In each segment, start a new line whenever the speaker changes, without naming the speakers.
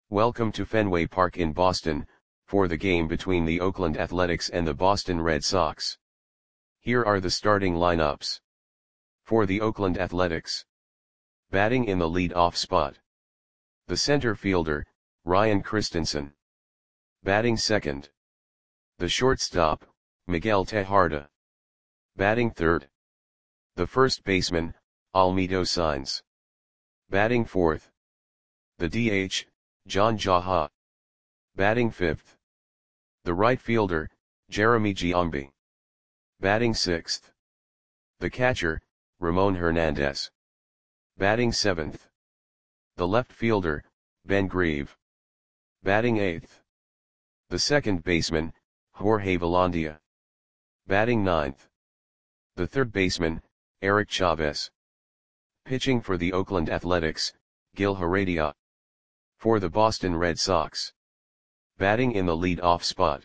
Welcome to Fenway Park in Boston, for the game between the Oakland Athletics and the Boston Red Sox. Here are the starting lineups. For the Oakland Athletics. Batting in the lead-off spot. The center fielder, Ryan Christensen. Batting second. The shortstop, Miguel Tejada. Batting third. The first baseman, Almedo Sainz. Batting fourth. The DH, John Jaha. Batting fifth. The right fielder, Jeremy Giambi. Batting sixth. The catcher, Ramon Hernandez. Batting seventh. The left fielder, Ben Grieve. Batting eighth. The second baseman, Jorge Velandia. Batting ninth. The third baseman, Eric Chavez. Pitching for the Oakland Athletics, Gil Heredia. For the Boston Red Sox. Batting in the lead-off spot.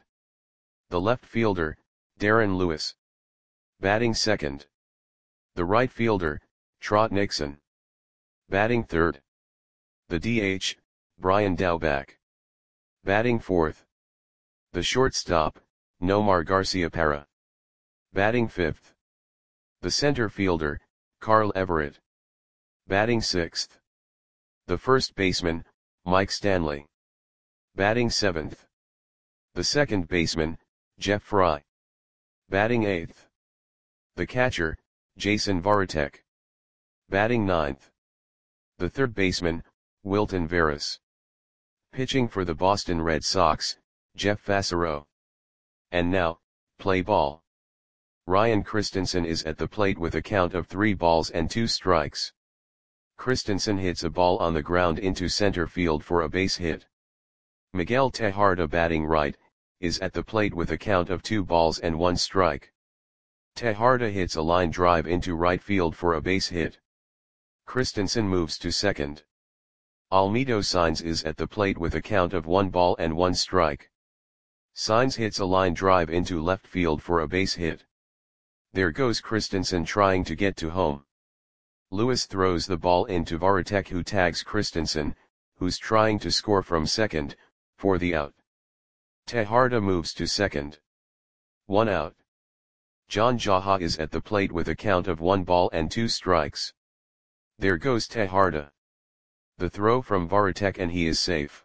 The left fielder, Darren Lewis. Batting second. The right fielder, Trot Nixon. Batting third. The DH, Brian Daubach. Batting fourth. The shortstop, Nomar Garciaparra. Batting fifth. The center fielder, Carl Everett. Batting sixth. The first baseman, Mike Stanley. Batting seventh. The second baseman, Jeff Fry. Batting eighth. The catcher, Jason Varitek. Batting ninth. The third baseman, Wilton Veras. Pitching for the Boston Red Sox, Jeff Fassero. And now, play ball. Ryan Christensen is at the plate with a count of 3 balls and 2 strikes. Christensen hits a ball on the ground into center field for a base hit. Miguel Tejada, batting right, is at the plate with a count of 2 balls and 1 strike. Tejada hits a line drive into right field for a base hit. Christensen moves to second. Almedo Sainz is at the plate with a count of 1 ball and 1 strike. Sainz hits a line drive into left field for a base hit. There goes Christensen trying to get to home. Lewis throws the ball into Varitek, who tags Christensen, who's trying to score from second, for the out. Tejada moves to second. 1 out. John Jaha is at the plate with a count of 1 ball and 2 strikes. There goes Tejada. The throw from Varitek and he is safe.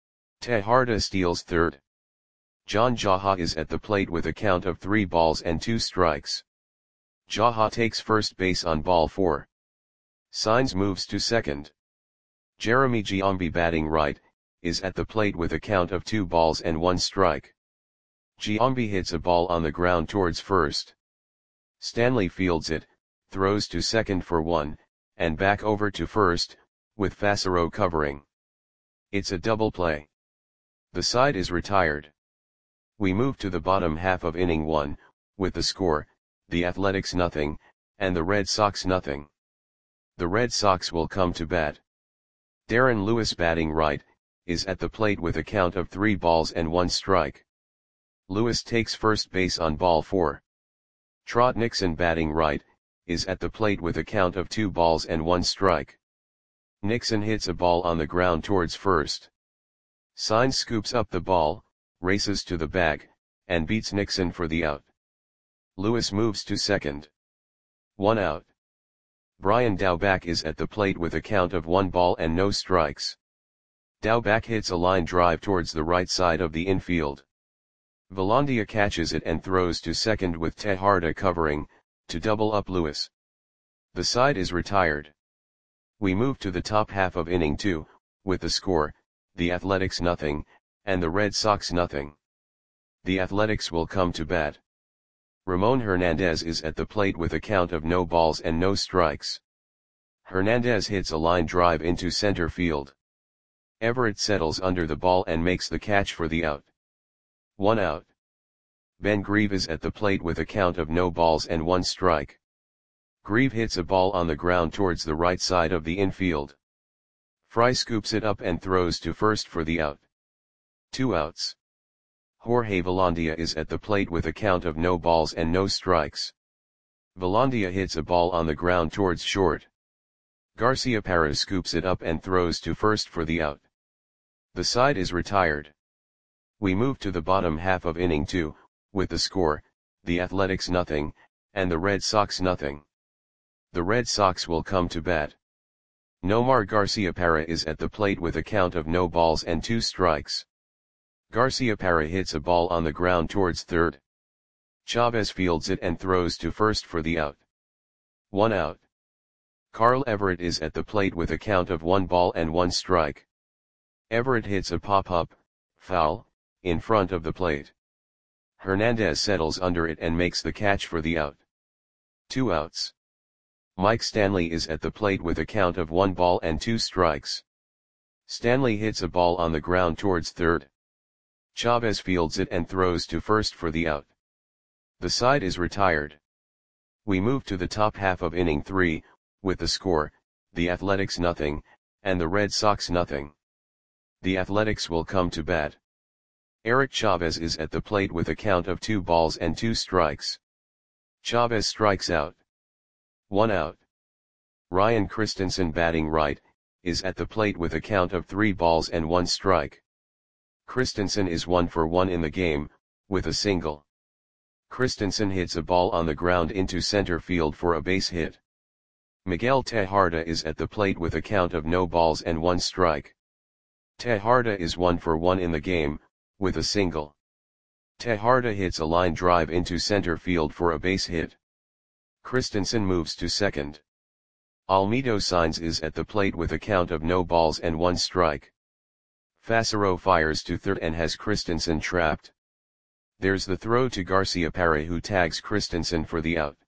Tejada steals third. John Jaha is at the plate with a count of 3 balls and 2 strikes. Jaha takes first base on ball 4. Sainz moves to second. Jeremy Giambi, batting right, is at the plate with a count of 2 balls and 1 strike. Giambi hits a ball on the ground towards first. Stanley fields it, throws to second for 1, and back over to first, with Fassero covering. It's a double play. The side is retired. We move to the bottom half of inning 1, with the score, the Athletics 0, and the Red Sox 0. The Red Sox will come to bat. Darren Lewis, batting right, is at the plate with a count of 3 balls and 1 strike. Lewis takes first base on ball 4. Trot Nixon, batting right, is at the plate with a count of 2 balls and 1 strike. Nixon hits a ball on the ground towards first. Sainz scoops up the ball, races to the bag, and beats Nixon for the out. Lewis moves to second. 1 out. Brian Daubach is at the plate with a count of 1 ball and no strikes. Daubach hits a line drive towards the right side of the infield. Velandia catches it and throws to second with Tejada covering, to double up Lewis. The side is retired. We move to the top half of inning 2, with the score, the Athletics 0, and the Red Sox 0. The Athletics will come to bat. Ramon Hernandez is at the plate with a count of no balls and no strikes. Hernandez hits a line drive into center field. Everett settles under the ball and makes the catch for the out. 1 out. Ben Grieve is at the plate with a count of no balls and 1 strike. Grieve hits a ball on the ground towards the right side of the infield. Fry scoops it up and throws to first for the out. 2 outs. Jorge Velandia is at the plate with a count of no balls and no strikes. Velandia hits a ball on the ground towards short. Garciaparra scoops it up and throws to first for the out. The side is retired. We move to the bottom half of inning 2, with the score, the Athletics nothing, and the Red Sox nothing. The Red Sox will come to bat. Nomar Garciaparra is at the plate with a count of no balls and 2 strikes. Garciaparra hits a ball on the ground towards third. Chavez fields it and throws to first for the out. 1 out. Carl Everett is at the plate with a count of 1 ball and 1 strike. Everett hits a pop-up, foul, in front of the plate. Hernandez settles under it and makes the catch for the out. 2 outs. Mike Stanley is at the plate with a count of 1 ball and 2 strikes. Stanley hits a ball on the ground towards third. Chavez fields it and throws to first for the out. The side is retired. We move to the top half of inning 3, with the score, the Athletics nothing, and the Red Sox nothing. The Athletics will come to bat. Eric Chavez is at the plate with a count of 2 balls and 2 strikes. Chavez strikes out. 1 out. Ryan Christensen, batting right, is at the plate with a count of 3 balls and 1 strike. Christensen is 1 for 1 in the game, with a single. Christensen hits a ball on the ground into center field for a base hit. Miguel Tejada is at the plate with a count of no balls and 1 strike. Tejada is 1 for 1 in the game, with a single. Tejada hits a line drive into center field for a base hit. Christensen moves to second. Almedo Sainz is at the plate with a count of no balls and 1 strike. Fassero fires to third and has Christensen trapped. There's the throw to Garciaparra, who tags Christensen for the out.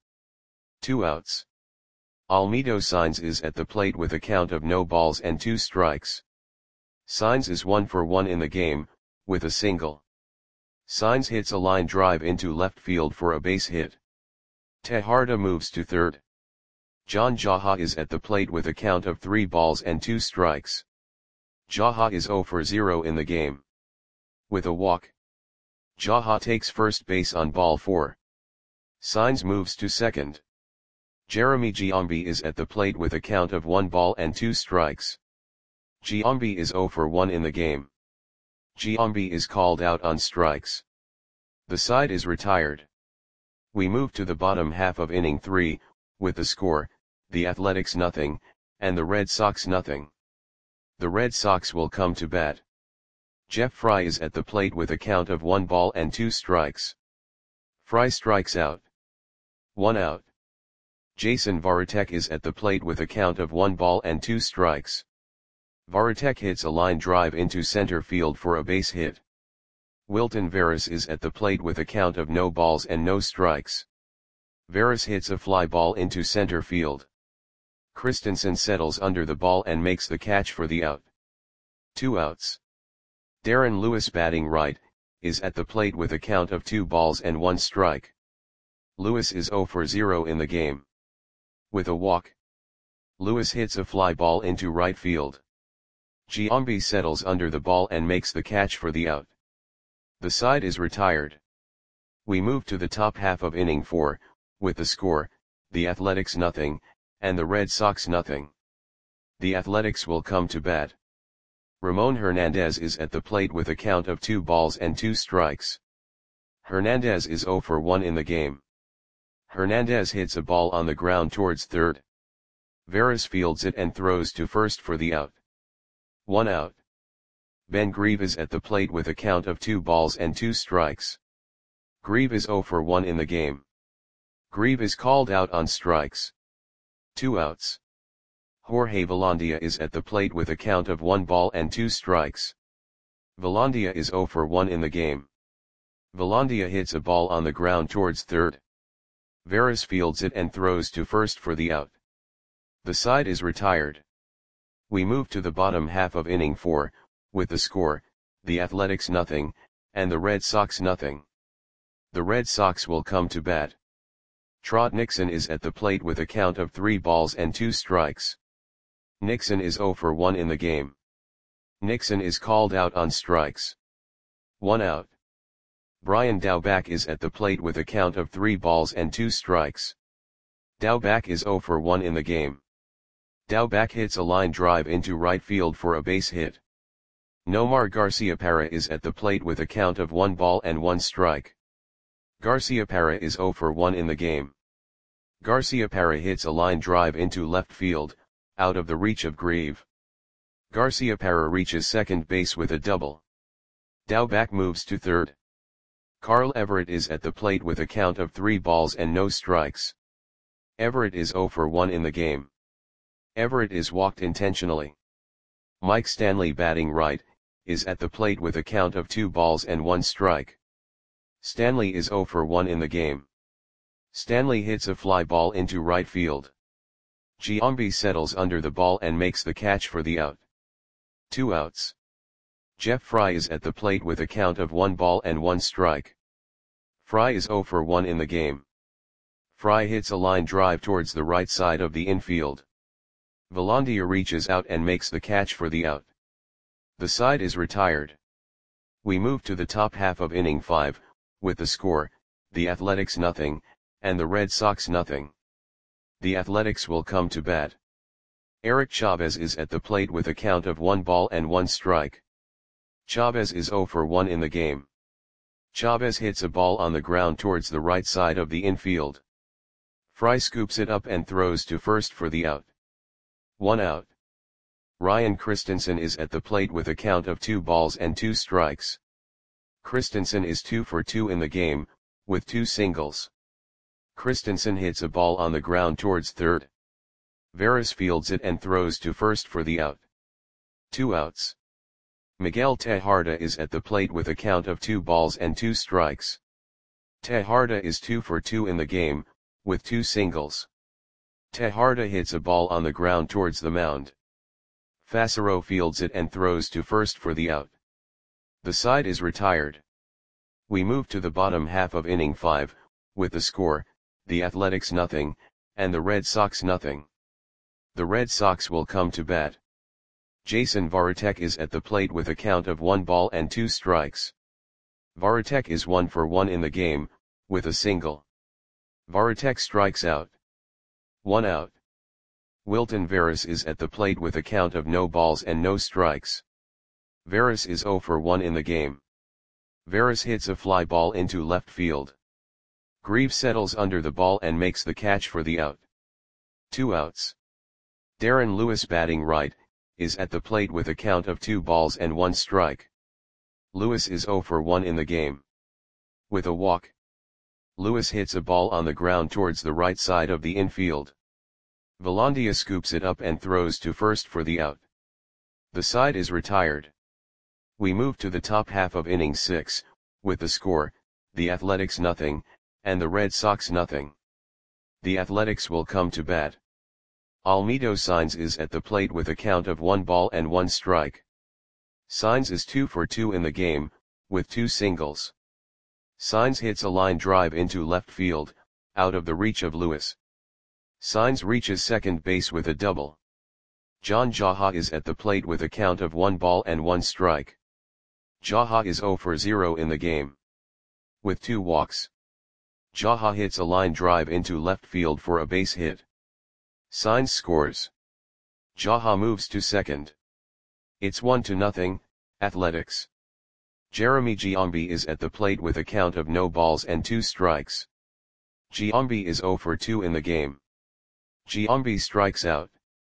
2 outs. Almedo Sainz is at the plate with a count of no balls and 2 strikes. Sainz is 1 for 1 in the game, with a single. Sainz hits a line drive into left field for a base hit. Tejada moves to third. John Jaha is at the plate with a count of 3 balls and 2 strikes. Jaha is 0 for 0 in the game. With a walk, Jaha takes first base on ball 4. Sainz moves to second. Jeremy Giambi is at the plate with a count of 1 ball and 2 strikes. Giambi is 0 for 1 in the game. Giambi is called out on strikes. The side is retired. We move to the bottom half of inning 3, with the score, the Athletics nothing, and the Red Sox nothing. The Red Sox will come to bat. Jeff Fry is at the plate with a count of 1 ball and 2 strikes. Fry strikes out. 1 out. Jason Varitek is at the plate with a count of 1 ball and 2 strikes. Varitek hits a line drive into center field for a base hit. Wilton Veras is at the plate with a count of no balls and no strikes. Veras hits a fly ball into center field. Christensen settles under the ball and makes the catch for the out. 2 outs. Darren Lewis, batting right, is at the plate with a count of 2 balls and 1 strike. Lewis is 0 for 0 in the game. With a walk, Lewis hits a fly ball into right field. Giambi settles under the ball and makes the catch for the out. The side is retired. We move to the top half of inning 4, with the score, the Athletics nothing, and the Red Sox nothing. The Athletics will come to bat. Ramon Hernandez is at the plate with a count of 2 balls and 2 strikes. Hernandez is 0 for 1 in the game. Hernandez hits a ball on the ground towards third. Veras fields it and throws to first for the out. 1 out. Ben Grieve is at the plate with a count of 2 balls and 2 strikes. Grieve is 0 for 1 in the game. Grieve is called out on strikes. 2 outs. Jorge Velandia is at the plate with a count of 1 ball and 2 strikes. Velandia is 0 for 1 in the game. Velandia hits a ball on the ground towards third. Veras fields it and throws to first for the out. The side is retired. We move to the bottom half of inning 4, with the score, the Athletics nothing, and the Red Sox nothing. The Red Sox will come to bat. Trot Nixon is at the plate with a count of 3 balls and 2 strikes. Nixon is 0 for 1 in the game. Nixon is called out on strikes. 1 out. Brian Daubach is at the plate with a count of 3 balls and 2 strikes. Daubach is 0 for 1 in the game. Daubach hits a line drive into right field for a base hit. Nomar Garciaparra is at the plate with a count of 1 ball and 1 strike. Garciaparra is 0 for 1 in the game. Garciaparra hits a line drive into left field, out of the reach of Grieve. Garciaparra reaches second base with a double. Daubach moves to third. Carl Everett is at the plate with a count of 3 balls and no strikes. Everett is 0 for 1 in the game. Everett is walked intentionally. Mike Stanley, batting right, is at the plate with a count of 2 balls and 1 strike. Stanley is 0 for 1 in the game. Stanley hits a fly ball into right field. Giambi settles under the ball and makes the catch for the out. 2 outs. Jeff Fry is at the plate with a count of 1 ball and 1 strike. Fry is 0 for 1 in the game. Fry hits a line drive towards the right side of the infield. Velandia reaches out and makes the catch for the out. The side is retired. We move to the top half of inning 5, with the score, the Athletics 0, and the Red Sox 0. The Athletics will come to bat. Eric Chavez is at the plate with a count of 1 ball and 1 strike. Chavez is 0 for 1 in the game. Chavez hits a ball on the ground towards the right side of the infield. Fry scoops it up and throws to first for the out. 1 out. Ryan Christensen is at the plate with a count of 2 balls and 2 strikes. Christensen is 2 for 2 in the game, with 2 singles. Christensen hits a ball on the ground towards third. Veras fields it and throws to first for the out. 2 outs. Miguel Tejada is at the plate with a count of 2 balls and 2 strikes. Tejada is 2 for 2 in the game, with 2 singles. Tejada hits a ball on the ground towards the mound. Fassero fields it and throws to first for the out. The side is retired. We move to the bottom half of inning 5, with the score, the Athletics 0, and the Red Sox 0. The Red Sox will come to bat. Jason Varitek is at the plate with a count of 1 ball and 2 strikes. Varitek is 1 for 1 in the game, with a single. Varitek strikes out. 1 out. Wilton Veras is at the plate with a count of no balls and no strikes. Veras is 0 for 1 in the game. Veras hits a fly ball into left field. Grieve settles under the ball and makes the catch for the out. 2 outs. Darren Lewis, batting right, is at the plate with a count of 2 balls and 1 strike. Lewis is 0 for 1 in the game. With a walk. Lewis hits a ball on the ground towards the right side of the infield. Velandia scoops it up and throws to first for the out. The side is retired. We move to the top half of inning 6, with the score, the Athletics 0, and the Red Sox 0. The Athletics will come to bat. Almedo Saenz is at the plate with a count of 1 ball and 1 strike. Saenz is 2 for 2 in the game, with 2 singles. Saenz hits a line drive into left field, out of the reach of Lewis. Saenz reaches second base with a double. John Jaha is at the plate with a count of 1 ball and 1 strike. Jaha is 0 for 0 in the game. With 2 walks. Jaha hits a line drive into left field for a base hit. Saenz scores. Jaha moves to second. It's 1-0, Athletics. Jeremy Giambi is at the plate with a count of no balls and 2 strikes. Giambi is 0 for 2 in the game. Giambi strikes out.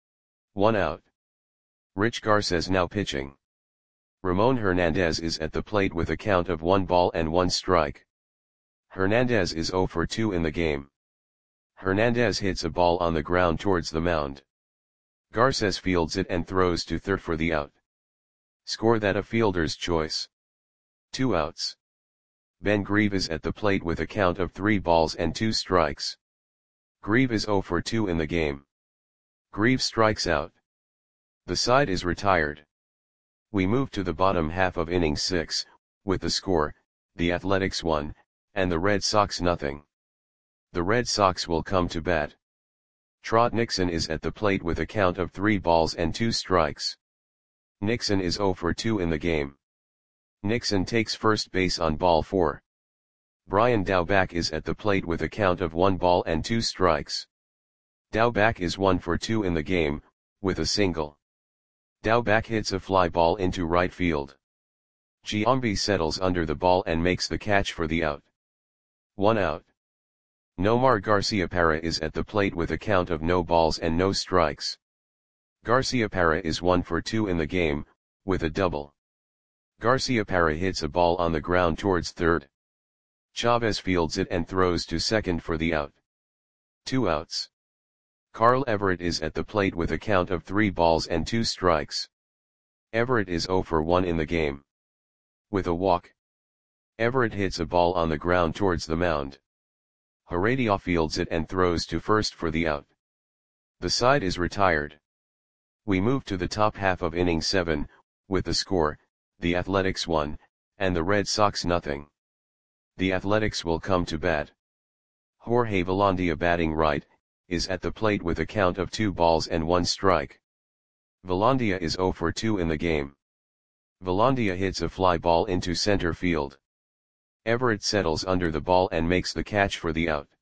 1 out. Rich Garces now pitching. Ramon Hernandez is at the plate with a count of 1 ball and 1 strike. Hernandez is 0 for 2 in the game. Hernandez hits a ball on the ground towards the mound. Garces fields it and throws to third for the out. Score that a fielder's choice. 2 outs. Ben Grieve is at the plate with a count of 3 balls and 2 strikes. Grieve is 0 for 2 in the game. Grieve strikes out. The side is retired. We move to the bottom half of inning 6, with the score, the Athletics 1, and the Red Sox 0. The Red Sox will come to bat. Trot Nixon is at the plate with a count of 3 balls and 2 strikes. Nixon is 0 for 2 in the game. Nixon takes first base on ball 4. Brian Daubach is at the plate with a count of 1 ball and 2 strikes. Daubach is 1 for 2 in the game, with a single. Daubach hits a fly ball into right field. Giambi settles under the ball and makes the catch for the out. 1 out. Nomar Garciaparra is at the plate with a count of no balls and no strikes. Garciaparra is 1 for 2 in the game, with a double. Garciaparra hits a ball on the ground towards third. Chavez fields it and throws to second for the out. 2 outs. Carl Everett is at the plate with a count of 3 balls and 2 strikes. Everett is 0 for 1 in the game. With a walk. Everett hits a ball on the ground towards the mound. Heredia fields it and throws to first for the out. The side is retired. We move to the top half of inning 7, with the score, the Athletics 1, and the Red Sox nothing. The Athletics will come to bat. Jorge Velandia batting right, is at the plate with a count of 2 balls and 1 strike. Velandia is 0 for 2 in the game. Velandia hits a fly ball into center field. Everett settles under the ball and makes the catch for the out.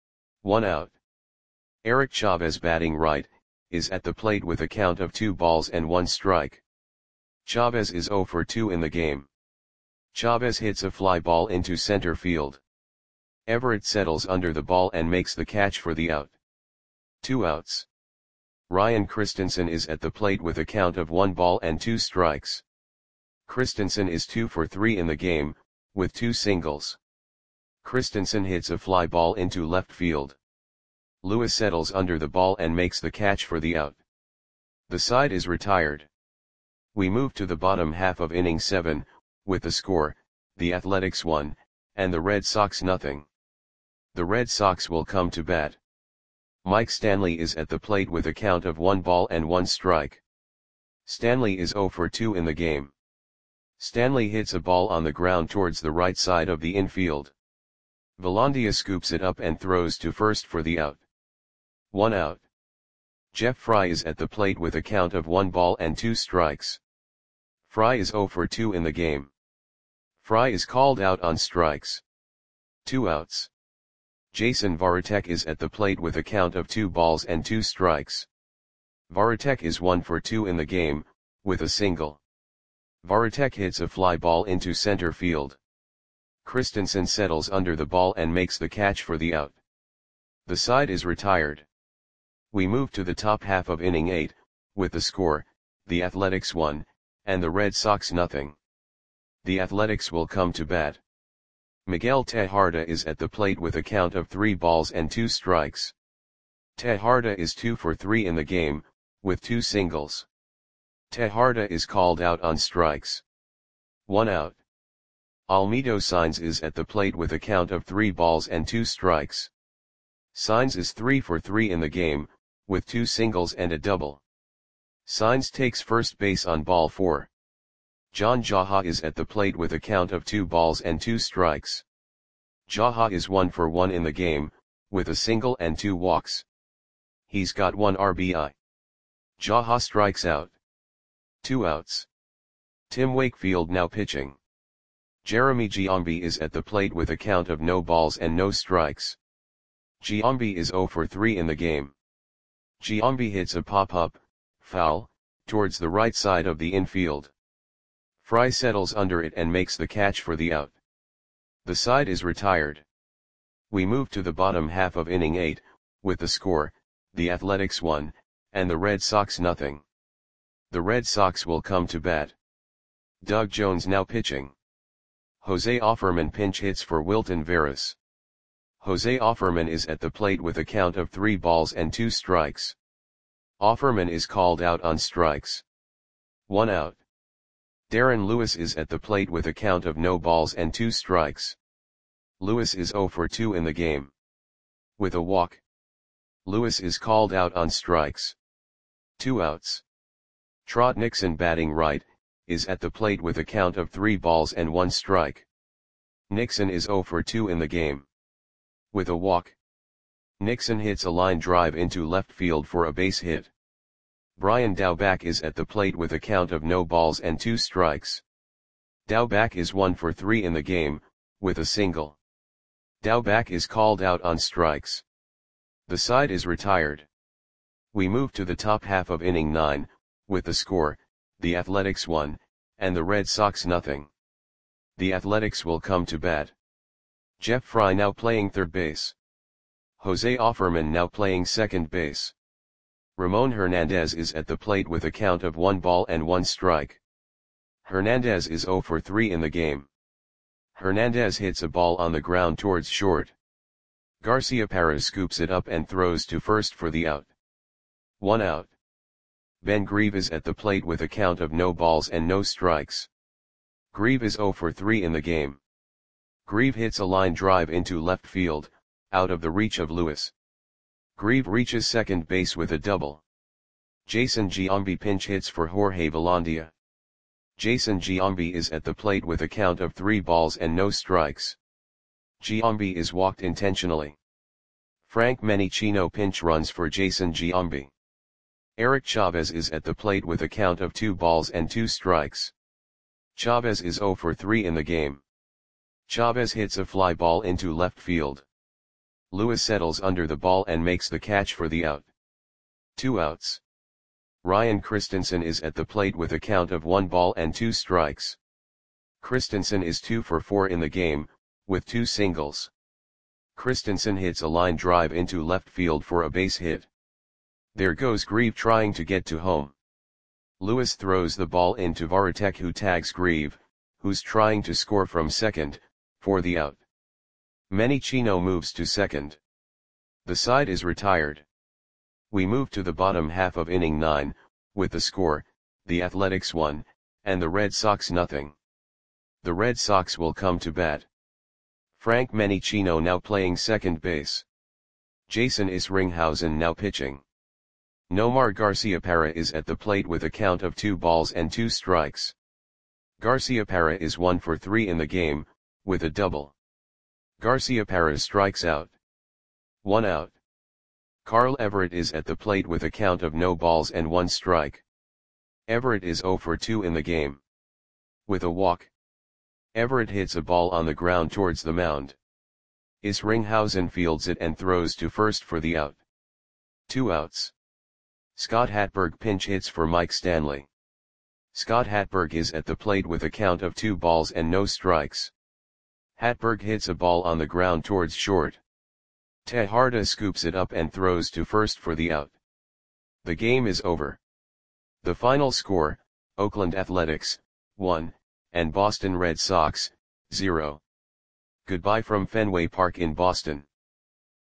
1 out. Eric Chavez batting right, is at the plate with a count of 2 balls and 1 strike. Chavez is 0 for 2 in the game. Chavez hits a fly ball into center field. Everett settles under the ball and makes the catch for the out. 2 outs. Ryan Christensen is at the plate with a count of 1 ball and 2 strikes. Christensen is 2 for 3 in the game, with 2 singles. Christensen hits a fly ball into left field. Lewis settles under the ball and makes the catch for the out. The side is retired. We move to the bottom half of inning 7, with the score, the Athletics 1, and the Red Sox nothing. The Red Sox will come to bat. Mike Stanley is at the plate with a count of 1 ball and 1 strike. Stanley is 0 for 2 in the game. Stanley hits a ball on the ground towards the right side of the infield. Velandia scoops it up and throws to first for the out. 1 out. Jeff Fry is at the plate with a count of 1 ball and 2 strikes. Fry is 0 for 2 in the game. Fry is called out on strikes. 2 outs. Jason Varitek is at the plate with a count of 2 balls and 2 strikes. Varitek is 1 for 2 in the game, with a single. Varitek hits a fly ball into center field. Christensen settles under the ball and makes the catch for the out. The side is retired. We move to the top half of inning 8, with the score, the Athletics 1, and the Red Sox nothing. The Athletics will come to bat. Miguel Tejada is at the plate with a count of 3 balls and 2 strikes. Tejada is 2 for 3 in the game, with 2 singles. Tejada is called out on strikes. 1 out. Almedo Sainz is at the plate with a count of 3 balls and 2 strikes. Sainz is 3 for 3 in the game, with 2 singles and a double. Sainz takes first base on ball 4. John Jaha is at the plate with a count of 2 balls and 2 strikes. Jaha is 1 for 1 in the game, with a single and 2 walks. He's got 1 RBI. Jaha strikes out. 2 outs. Tim Wakefield now pitching. Jeremy Giambi is at the plate with a count of no balls and no strikes. Giambi is 0 for 3 in the game. Giambi hits a pop-up, foul, towards the right side of the infield. Fry settles under it and makes the catch for the out. The side is retired. We move to the bottom half of inning 8, with the score, the Athletics 1, and the Red Sox nothing. The Red Sox will come to bat. Doug Jones now pitching. Jose Offerman pinch hits for Wilton Veras. Jose Offerman is at the plate with a count of 3 balls and 2 strikes. Offerman is called out on strikes. 1 out. Darren Lewis is at the plate with a count of no balls and 2 strikes. Lewis is 0 for 2 in the game. With a walk. Lewis is called out on strikes. 2 outs. Trot Nixon batting right, is at the plate with a count of 3 balls and 1 strike. Nixon is 0 for 2 in the game. With a walk. Nixon hits a line drive into left field for a base hit. Brian Daubach is at the plate with a count of no balls and 2 strikes. Daubach is 1 for 3 in the game, with a single. Daubach is called out on strikes. The side is retired. We move to the top half of inning 9, with the score, the Athletics 1, and the Red Sox nothing. The Athletics will come to bat. Jeff Fry now playing third base. Jose Offerman now playing second base. Ramon Hernandez is at the plate with a count of 1 ball and 1 strike. Hernandez is 0 for 3 in the game. Hernandez hits a ball on the ground towards short. Garciaparra scoops it up and throws to first for the out. 1 out. Ben Grieve is at the plate with a count of no balls and no strikes. Grieve is 0 for 3 in the game. Grieve hits a line drive into left field, out of the reach of Lewis. Grieve reaches second base with a double. Jason Giambi pinch hits for Jorge Velandia. Jason Giambi is at the plate with a count of 3 balls and no strikes. Giambi is walked intentionally. Frank Menichino pinch runs for Jason Giambi. Eric Chavez is at the plate with a count of 2 balls and 2 strikes. Chavez is 0 for 3 in the game. Chavez hits a fly ball into left field. Lewis settles under the ball and makes the catch for the out. 2 outs. Ryan Christensen is at the plate with a count of 1 ball and 2 strikes. Christensen is 2 for 4 in the game, with 2 singles. Christensen hits a line drive into left field for a base hit. There goes Grieve trying to get to home. Lewis throws the ball into Varitek, who tags Grieve, who's trying to score from second, for the out. Menichino moves to second. The side is retired. We move to the bottom half of inning 9, with the score, the Athletics 1, and the Red Sox nothing. The Red Sox will come to bat. Frank Menichino now playing second base. Jason Isringhausen now pitching. Nomar Garciaparra is at the plate with a count of 2 balls and 2 strikes. Garciaparra is 1 for 3 in the game, with a double. Garciaparra strikes out. 1 out. Carl Everett is at the plate with a count of no balls and 1 strike. Everett is 0 for 2 in the game. With a walk. Everett hits a ball on the ground towards the mound. Isringhausen fields it and throws to first for the out. 2 outs. Scott Hatberg pinch hits for Mike Stanley. Scott Hatberg is at the plate with a count of 2 balls and no strikes. Hatberg hits a ball on the ground towards short. Tejarda scoops it up and throws to first for the out. The game is over. The final score, Oakland Athletics, 1, and Boston Red Sox, 0. Goodbye from Fenway Park in Boston.